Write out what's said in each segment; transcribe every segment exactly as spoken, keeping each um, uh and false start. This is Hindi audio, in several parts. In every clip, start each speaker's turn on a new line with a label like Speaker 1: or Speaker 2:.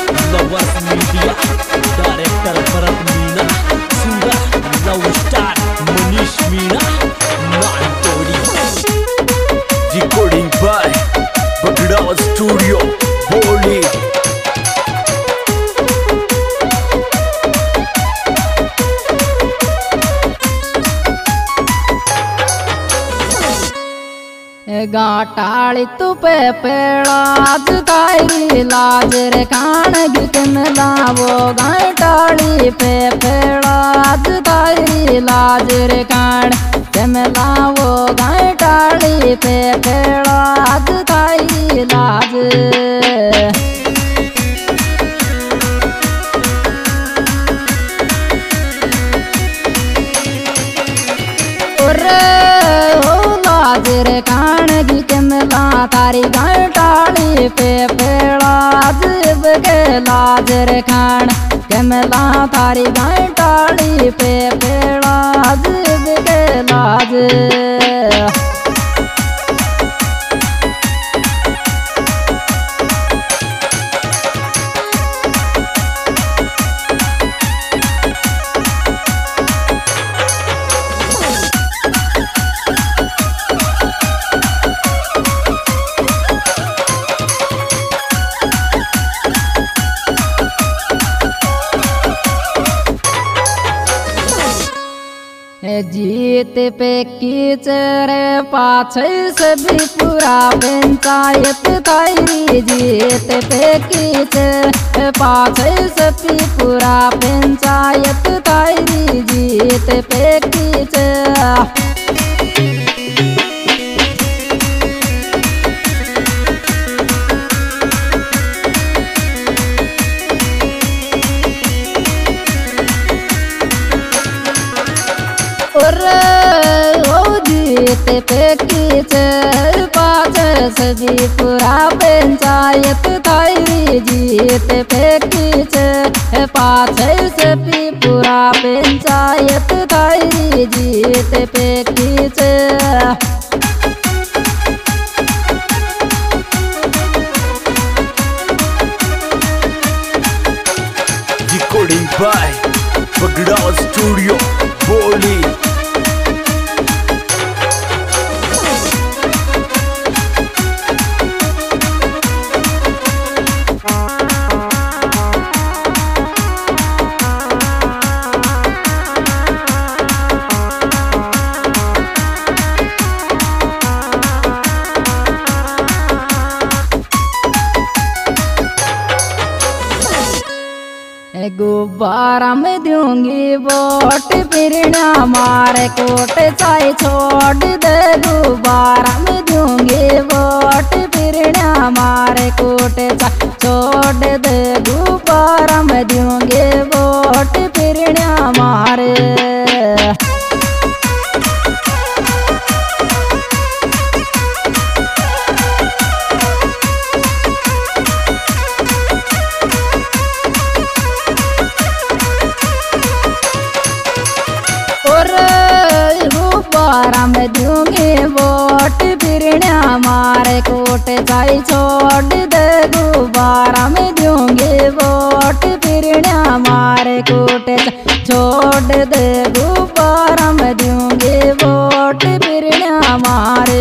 Speaker 1: Lovers media, director Bharat Meena, singer love star Manish Meena, नानतोड़ी, recording by Bagda studio Boli.
Speaker 2: गाटाली तुपे पेड़ाज ताई लाज रे कान गिकन लावो गाटाली पे पेड़ाज ताई लाज रे कान केम लावो गाटाली पे पेड़ाज ताई लाज। रे कान गी केमला तारी गाटाली पे पेड़ाज बगे लाज रे खान केमला तारी गाटाली पे पेड़ाज बगे लाज। जीत पे कीचर पाछे से भी पूरा पंचायत ताई जीत पे कीचर पाछे से भी पूरा पंचायत ताई जीत पे कीचर। जीत पे कीचर पाछ सभी पूरा पंचायत ताई जीत पे कीचर पाछ सभी पूरा पंचायत ताई जीत पे कीचर।
Speaker 1: Recording by Bagda studio Boli.
Speaker 2: गुब्बारा में दूंगी वोट फिरना मारे कोट चाय छोड़ दे गुब्बारा में दूंगी वोट फिरना मारे कोट चाय छोड़ दे गुब्बारा में दूंगी वोट फिरना मारे। गुब्बारा में दूंगी वोट फिरना मारे कोट चाय छोड़ दे गुब्बारा में दूंगी वोट फिरना मारे कोट छोड़ दे गुब्बारा में दूंगी वोट फिरना मारे।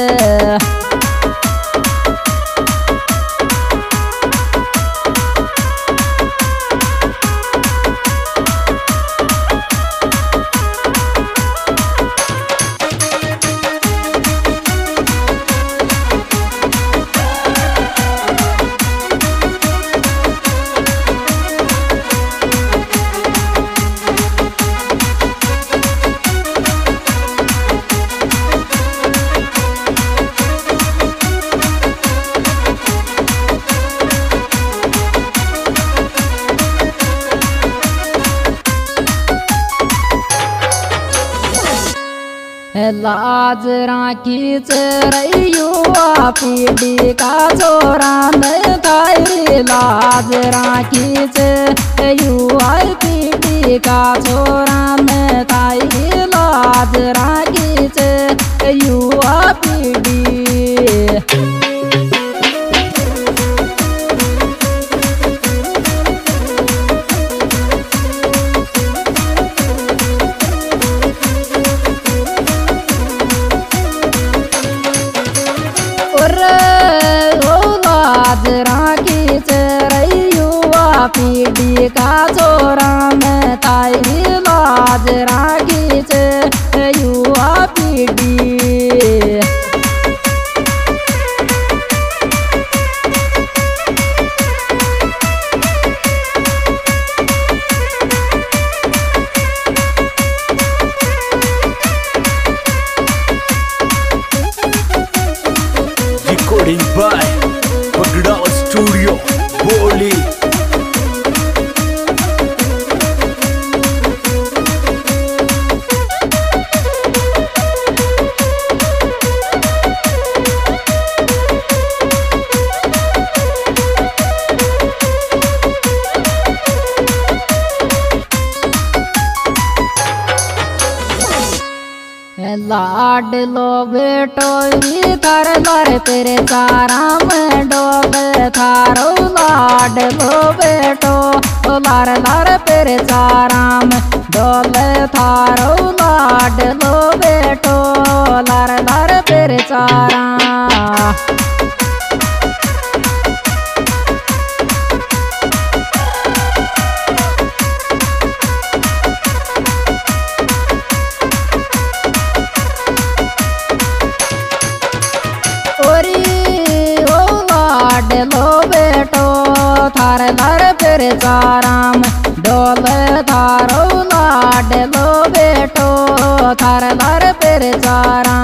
Speaker 2: लाज राखी चरयुआ पीढ़ी का छोरा न ताई लाज राखी चरयुआ पीढ़ी का छोरा न ताई लाज राखी चरयुआ पीढ़ी। पीढ़ी का छोरा में तारी लाज राखी छे युवा पीढ़ी।
Speaker 1: Recording by Bagdao Studio, Boli.
Speaker 2: लाड लो बेटो थार लार तेरे तारा में डोब थारो लाड लो बेटो लार लार तेरे तारा में डोल थारो लाड लो बेटो लार लार तेरे तारा। लो बेटो थार लार फिर चाराम डोल थारो लाड लो बेटो थार लार फिर चारा।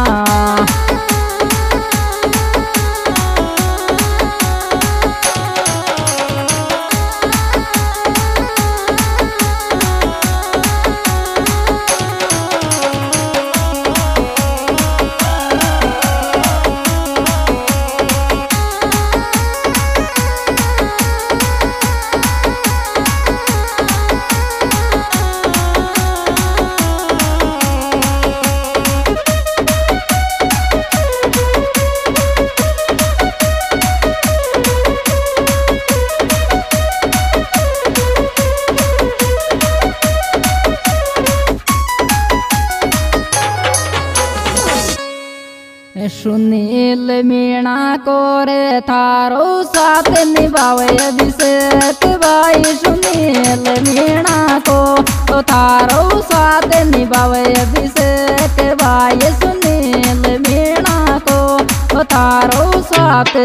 Speaker 2: सुनील मीणा को रे थारो साथ निभावे अभिषेक भाई सुनील मीणा को तो थारो साथ निभावे अभिषेक भाई सुनील मीणा को तो थारो साथ।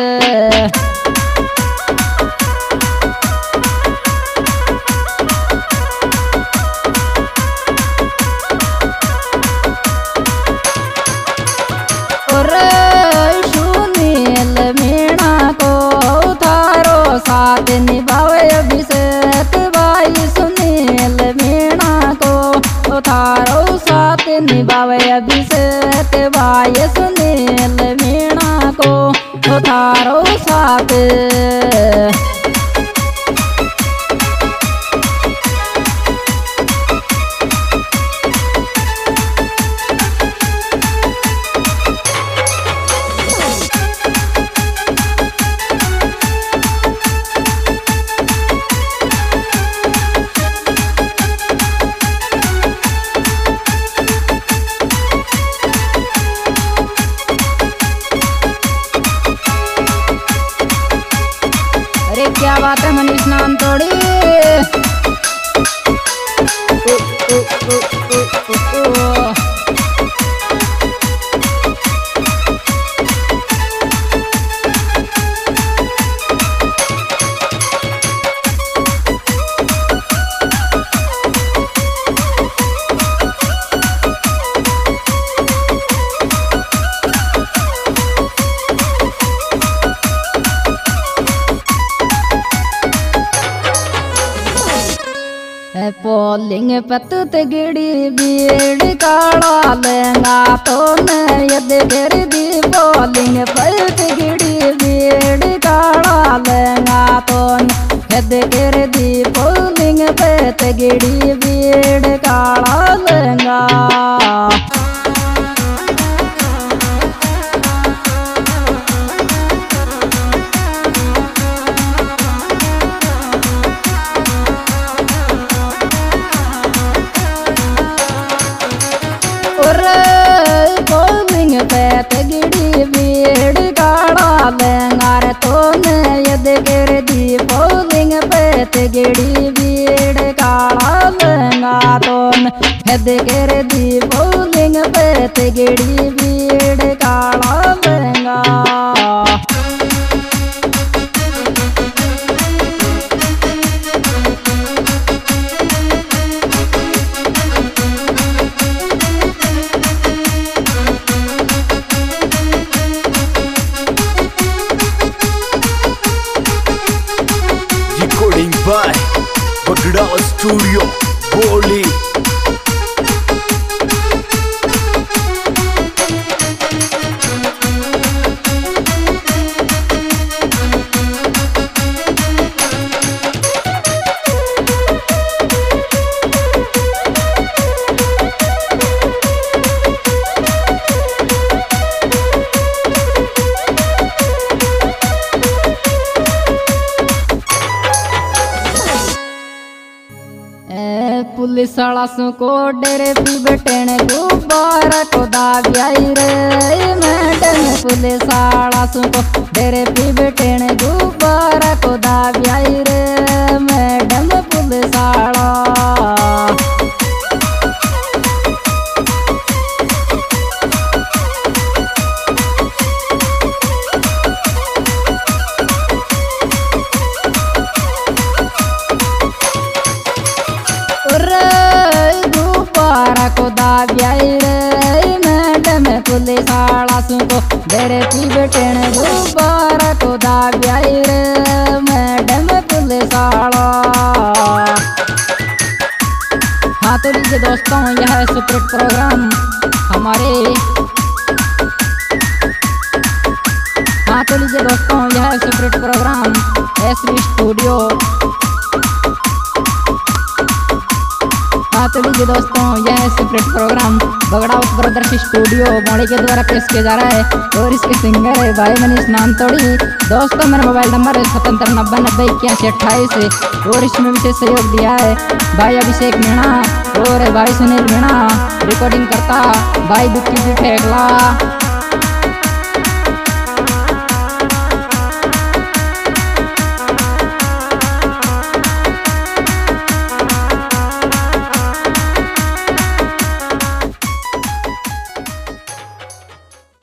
Speaker 2: सुनील मीणा को थारो साथ निभावे अभिषेक भाई सुनील मीणा को थारो साथ निभावे अभिषेक भाई सुनील मीणा को थारो साथ। क्या बात है मनीष नाम तोड़ी। ओ, ओ, ओ, ओ, ओ, ओ। पोलिंग पतुत गिड़ी बीड़ काड़ा लेंगा तो न यद गिर दी पोलिंग पत गिड़ी बीड़ काड़ा लेंगा तो न यद गिर दी पोलिंग पत गिड़ी बीड़ काड़ा लेंगा। गिड़ी बीड़ काड़ा लेंगार तो न यद गिर दी पोलिंग पे तिगड़ी बीड़ काला लहंगा तोन हेद कर दी बोलिंग पे तिगड़ी बीड़ काला लहंगा।
Speaker 1: Recording by Pagda Studio, Boli.
Speaker 2: Police वाला को डेरे पी बटेन गुब्बारा को दाबियाई रे मैडम पुलिस वाला को डेरे पी बटेन गुब्बारा को दाबियाई रे मैडम पुलिस वाला। गुब्बारा को दाबियाई रे मैडम पुलिस वाला को डेरे पी बटेन गुब्बारा को दाबियाई रे मैडम पुलिस वाला। हाँ तो लीजिए दोस्तों यह है सेपरेट प्रोग्राम हमारे। हाँ तो लीजिए दोस्तों यह है सेपरेट प्रोग्राम एसरी स्टूडियो। हाँ तो लीजिए दोस्तों यह है separate program Bagda brothers studio मोड़ी के द्वारा पेश किया जा रहा है और इसके सिंगर है भाई मनीष नानतोड़ी। दोस्तों मेरा मोबाइल नंबर है सतहत्तर नब्बे नब्बे इक्यासी अट्ठाईस और इसमें विशेष सहयोग दिया है भाई अभिषेक मीणा और भाई सुनील मीणा। रिकॉर्डिंग करता भाई दुखी जी ठेकला।